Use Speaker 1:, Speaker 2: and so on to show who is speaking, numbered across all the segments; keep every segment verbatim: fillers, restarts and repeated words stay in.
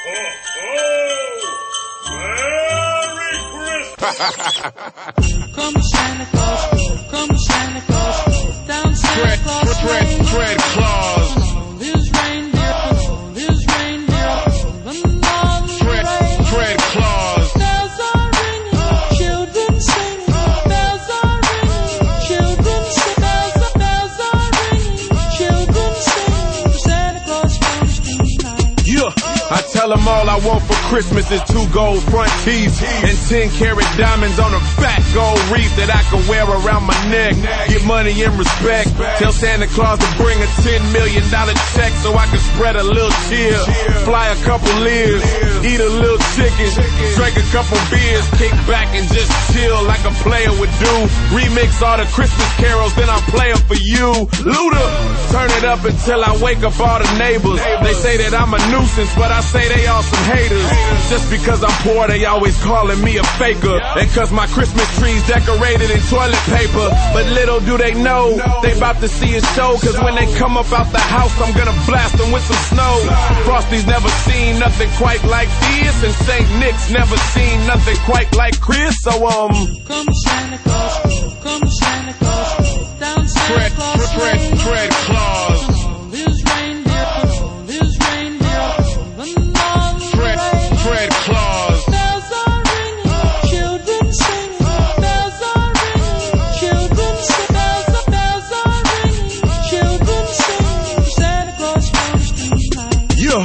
Speaker 1: Come Santa Claus, come Santa Claus, down Santa Claus Lane.
Speaker 2: Fred Claus.
Speaker 1: His reindeer, his reindeer, and all the
Speaker 2: Fred,
Speaker 1: rain.
Speaker 2: Fred Claus.
Speaker 1: Bells are ringing, children singing. Bells are ringing, children sing. Bells, bells are ringing, children sing. Santa Claus comes tonight.
Speaker 2: Yeah. I tell them all I want for Christmas is two gold front teeth and ten carat diamonds on a fat gold wreath that I can wear around my neck. Get money and respect. Tell Santa Claus to bring a ten million dollar check so I can spread a little cheer. Fly a couple years, eat a little chicken, drink a couple beers, kick back and just chill like a player would do. Remix all the Christmas carols, then I'll play them for you. Luda, turn it up until I wake up all the neighbors. They say that I'm a nuisance, but I say they all some haters. Just because I'm poor, they always calling me a faker. And cause my Christmas tree's decorated in toilet paper. But little do they know, they about to see a show. Cause when they come up out the house, I'm gonna blast them with some snow. Frosty's never seen nothing quite like this, and Saint Nick's never seen nothing quite like Chris. So um,
Speaker 1: come Santa Claus, come Santa Claus, down Santa
Speaker 2: Fred,
Speaker 1: Claus
Speaker 2: Fred,
Speaker 1: Lane.
Speaker 2: Fred Claus.
Speaker 1: His reindeer, his reindeer, and all the
Speaker 2: Fred,
Speaker 1: rain.
Speaker 2: Fred Claus.
Speaker 1: Bells are ringing, children singing. Bells are ringing, children sing. Bells, bells are ringing, children sing. Santa Claus comes tonight.
Speaker 2: Yeah.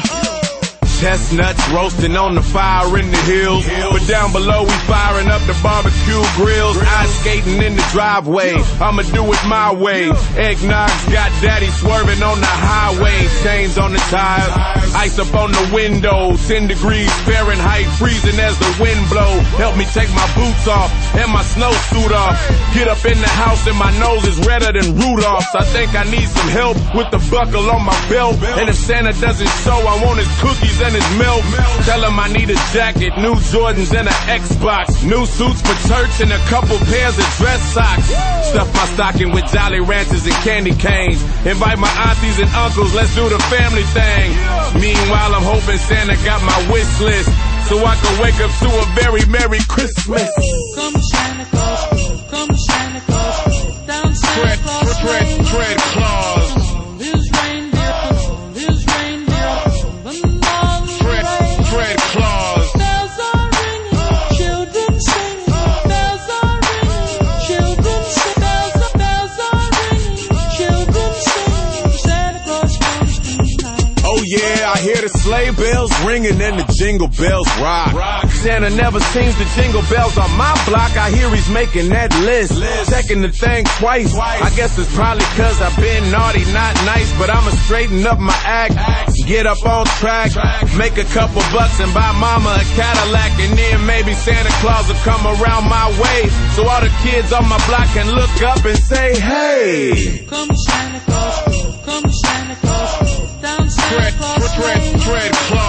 Speaker 2: Chestnuts roasting on the fire in the hills, but down below we firing up the barbecue grills. Ice skating in the driveway, I'ma do it my way. Eggnog's got daddy swerving on the highway. Chains on the tires, ice up on the window. Ten degrees Fahrenheit, freezing as the wind blow. Help me take my boots off and my snowsuit off. Get up in the house and my nose is redder than Rudolph's. I think I need some help with the buckle on my belt. And if Santa doesn't show, I want his cookies and his milk. Tell him I need a jacket, new Jordans and an Xbox, new suits for church and a couple pairs of dress socks. Stuff my stocking with Jolly Ranchers and candy canes. Invite my aunties and uncles, let's do the family thing. Meanwhile, I'm hoping Santa got my wish list so I can wake up to a very Merry Christmas.
Speaker 1: Come Santa Claus, come Santa Claus, down Santa
Speaker 2: Fred,
Speaker 1: Claus
Speaker 2: Fred,
Speaker 1: Lane.
Speaker 2: Fred Claus.
Speaker 1: His reindeer, his reindeer, and all the
Speaker 2: Fred,
Speaker 1: rain.
Speaker 2: Fred Claus.
Speaker 1: Bells are ringing, children singing. Bells are ringing, children sing. Bells, bells are ringing, children sing. Santa Claus comes tonight.
Speaker 2: Oh yeah, I hear the sleigh bells ringing and the jingle bells rock. Santa never seems to jingle bells on my block. I hear he's making that list, checking the thing twice. I guess it's probably cause I've been naughty, not nice. But I'ma straighten up my act, get up on track, make a couple bucks and buy mama a Cadillac. And then maybe Santa Claus will come around my way, so all the kids on my block can look up and say, hey.
Speaker 1: Come Santa Claus, come Santa Claus, down Santa
Speaker 2: Fred,
Speaker 1: Claus
Speaker 2: Fred,
Speaker 1: Lane.
Speaker 2: Fred Claus.